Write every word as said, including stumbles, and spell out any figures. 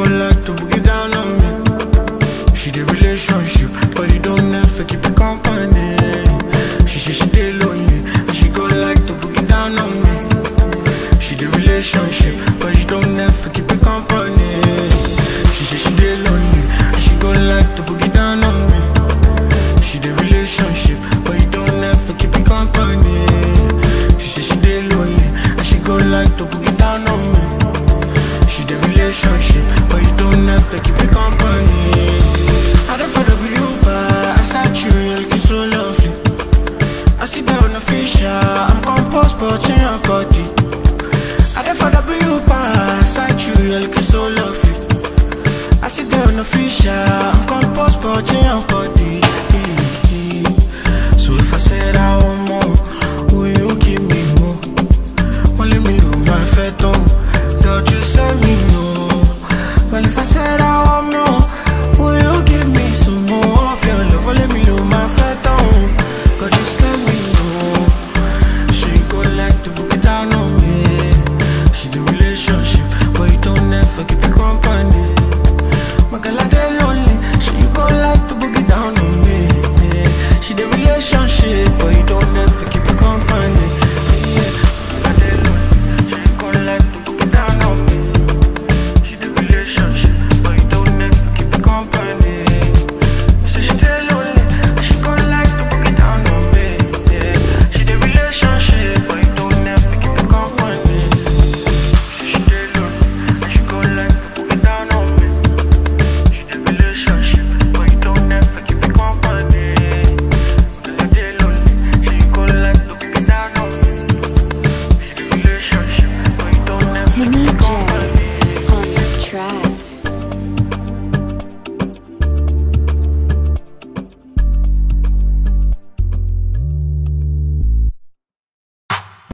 like to boogie down on me. She the relationship, but you don't ever keep it company. She say she dey lonely, and she go like to boogie down on me. She the relationship, but you don't ever keep it company. She say she dey lonely, and she go like to boogie down on me. She the relationship, but you don't ever keep it company. She say she dey lonely, and she go like to boogie down on me. She the relationship, but you don't ever keep it company. I don't follow you, but I saw you, you're looking so lovely. I sit down on a fisher, I'm composed, but in your body.